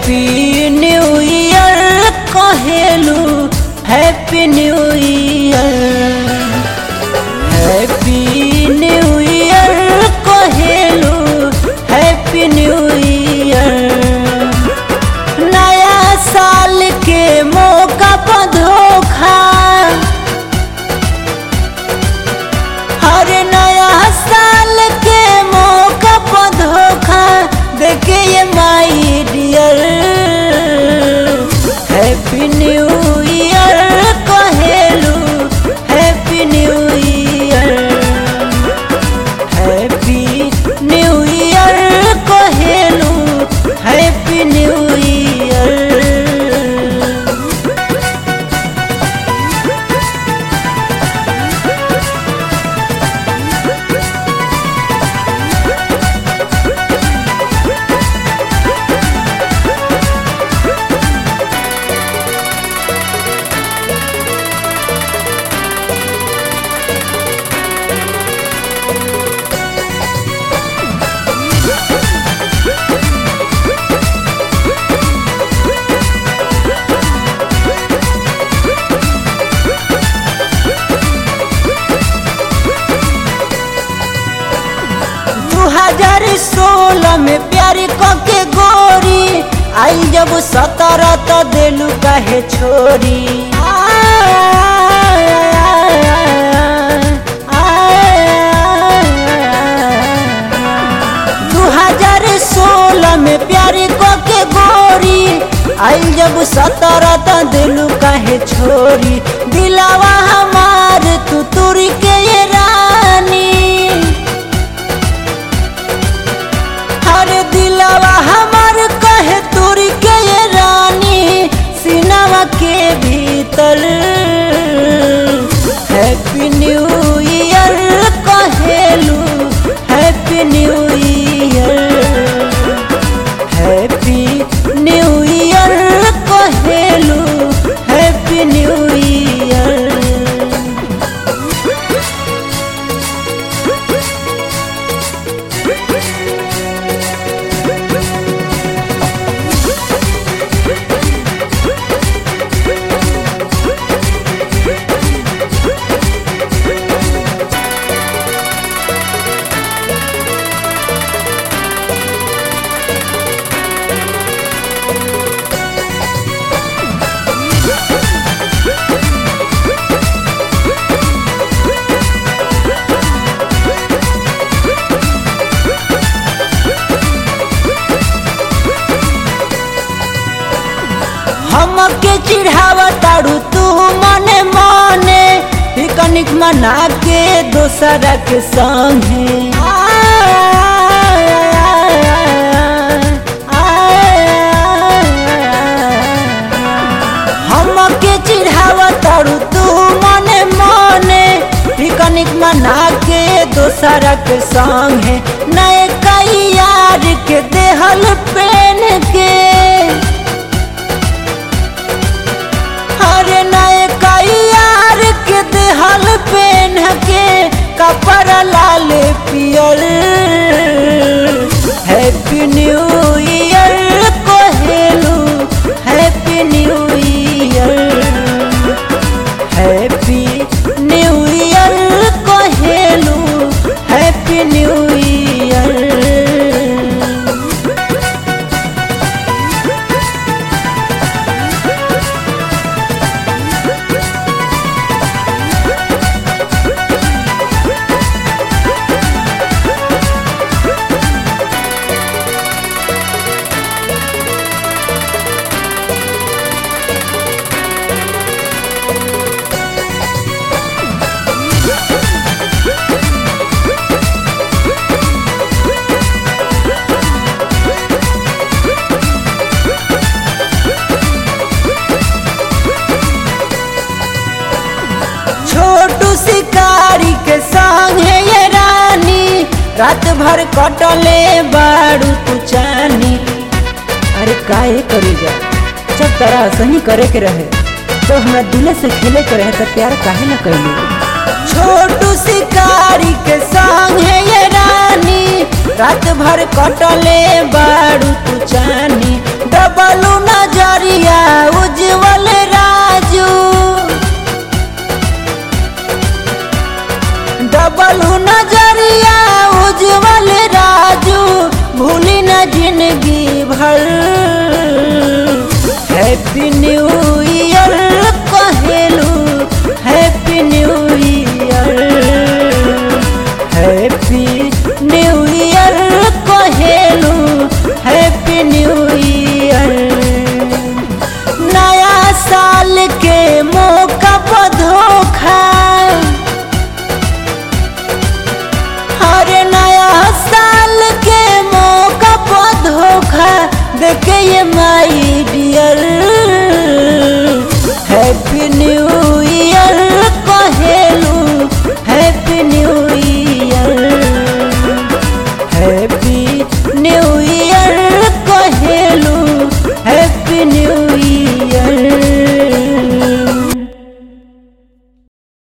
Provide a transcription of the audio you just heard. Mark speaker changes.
Speaker 1: Happy new year कहेलू happy new year happy new year कहेलू happy new year नया साल के मौका पर धोखा हर नया साल के मौका पर धोखा देखे ये my dear happy new year कहेलू happy new year happy new year कहेलू हैप्पी न्यू ईयर। हजार 16 में प्यार के गोरी आई जब 17 तो दिलू काहे छोरी 2016 में प्यार के गोरी आई जब 17 तो दिलू काहे छोरी दिलावा हमार तू तुरी के ये रानी दिलावा हमार कहे तुरी के ये रानी सिनेमा के भीतर हैप्पी न्यू ईयर कहेलू happy new year happy new year कहेलू हैप्पी न्यू ईयर। हमके चिढ़ावा ताड़ू तू मने मने पिकनिक मना के दोसरा के संगे हमके चिढ़ावा ताड़ू तू मने मने पिकनिक मना के दोसरा के संगे नए कई यार के देहल पेन के नए कई यार के देहल पेन के कपड़ा लाल पियर हैप्पी न्यू ईयर कहेलू happy new year happy new year कहेलू हैप्पी न्यू ईयर। शिकारी के संग है ये रानी रात भर कटले बाड़ू तू चानी अरे काहे करी जा जब तरह सही करे के रहे तो हमरा दिल से खेले के रहे तो प्यार काहे न कैलू छोटू शिकारी के संग है ये रानी रात भर कटले बाड़ू तू चानी डबल डबलू नजरिया उज्जवल राजू डबलू